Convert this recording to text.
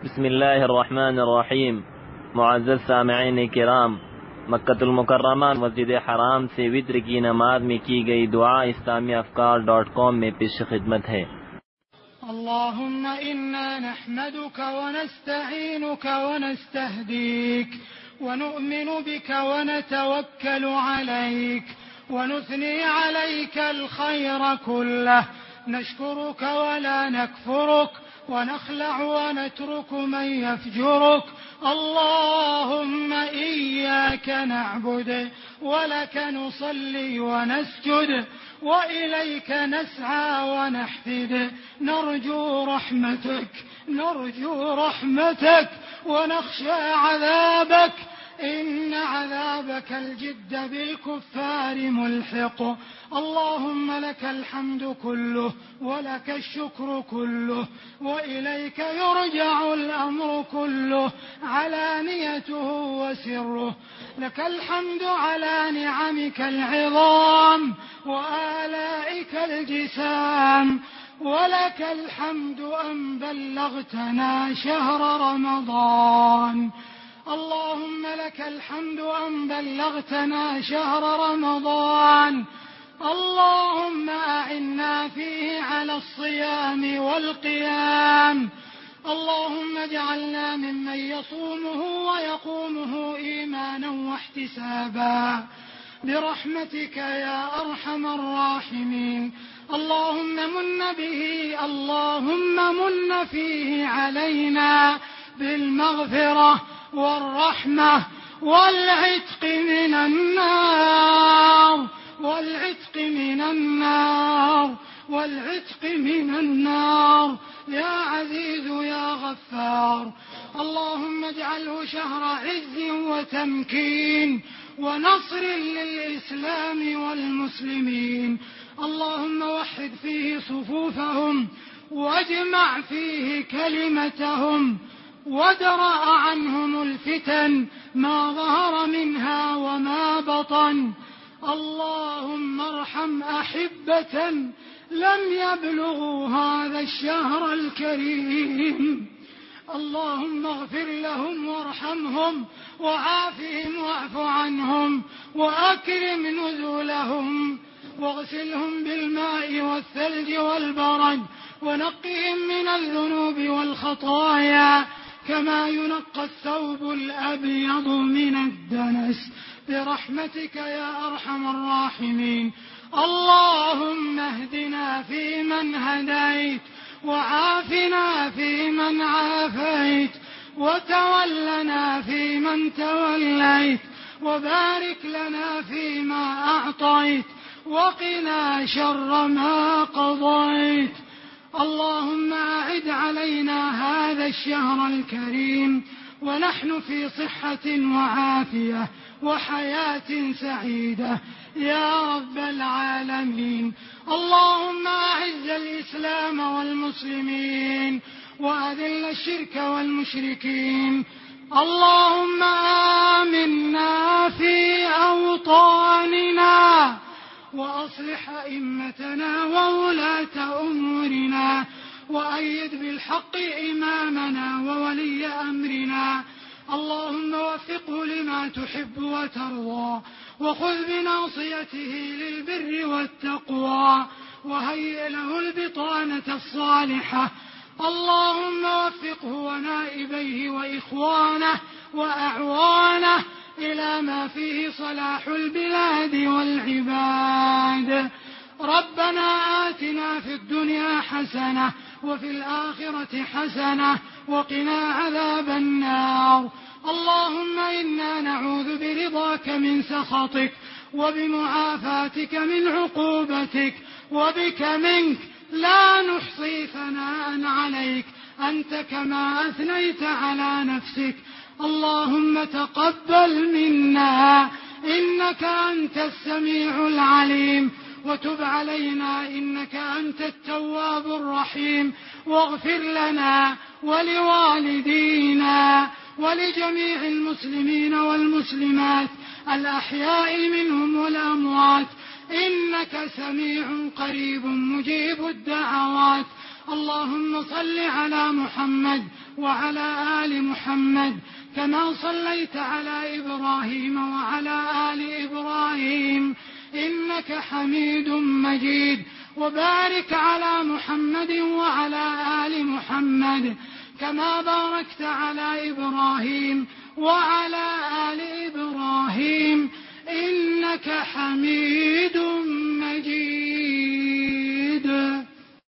بسم الله الرحمن الرحیم. معزز سامعین کرام، مکۃ المکرمہ مسجد حرام سے وتر کی نماز میں کی گئی دعا اسلامیافکار.com میں پیش خدمت ہے۔ اللهم إنا نحمدك ونستعينك ونستهديك ونؤمن بك ونتوكل عليك ونثني عليك الخير كله، نشكرك ولا نكفرك ونخلع ونترك من يفجرك. اللهم إياك نعبد ولك نصلي ونسجد وإليك نسعى ونحفد، نرجو رحمتك ونخشى عذابك، إن عذابك الجد بالكفار ملحق. اللهم لك الحمد كله ولك الشكر كله وإليك يرجع الأمر كله، علانيته وسره. لك الحمد على نعمك العظام وآلائك الجسام، ولك الحمد أن بلغتنا شهر رمضان. اللهم لك الحمد أن بلغتنا شهر رمضان. اللهم أعنا فيه على الصيام والقيام. اللهم اجعلنا ممن يصومه ويقومه إيمانا واحتسابا برحمتك يا أرحم الراحمين. اللهم من فيه علينا بالمغفرة والرحمة والعتق من النار يا عزيز يا غفار. اللهم اجعله شهر عز وتمكين ونصر للإسلام والمسلمين. اللهم وحد فيه صفوفهم واجمع فيه كلمتهم وادرأ عنهم الفتن ما ظهر منها وما بطن. اللهم ارحم أحبة لم يبلغوا هذا الشهر الكريم. اللهم اغفر لهم وارحمهم وعافهم واعف عنهم وأكرم نزلهم واغسلهم بالماء والثلج والبرد ونقهم من الذنوب والخطايا كما ينقى الثوب الأبيض من الدنس برحمتك يا أرحم الراحمين. اللهم اهدنا فيمن هديت وعافنا فيمن عافيت وتولنا فيمن توليت وبارك لنا فيما أعطيت وقنا شر ما قضيت. اللهم أعد علينا هذا الشهر الكريم ونحن في صحة وعافية وحياة سعيدة يا رب العالمين. اللهم أعز الإسلام والمسلمين وأذل الشرك والمشركين. اللهم آمنا في أوطاننا وأصلح أئمتنا وولاة أمورنا وأيد بالحق إمامنا وولي أمرنا. اللهم وفقه لما تحب وترضى وخذ بناصيته للبر والتقوى وهيئ له البطانة الصالحة. اللهم وفقه ونائبيه وإخوانه وأعوانه إلى ما فيه صلاح البلاد والعباد. ربنا آتنا في الدنيا حسنة وفي الآخرة حسنة وقنا عذاب النار. اللهم إنا نعوذ برضاك من سخطك وبمعافاتك من عقوبتك وبك منك لا نحصي ثناء عليك أنت كما أثنيت على نفسك. اللهم تقبل منا إنك أنت السميع العليم وتب علينا إنك أنت التواب الرحيم، واغفر لنا ولوالدينا ولجميع المسلمين والمسلمات الأحياء منهم والأموات، إنك سميع قريب مجيب الدعوات. اللهم صل على محمد وعلى آل محمد كما صليت على إبراهيم وعلى آل إبراهيم إنك حميد مجيد. وبارك على محمد وعلى آل محمد كما باركت على إبراهيم وعلى آل إبراهيم إنك حميد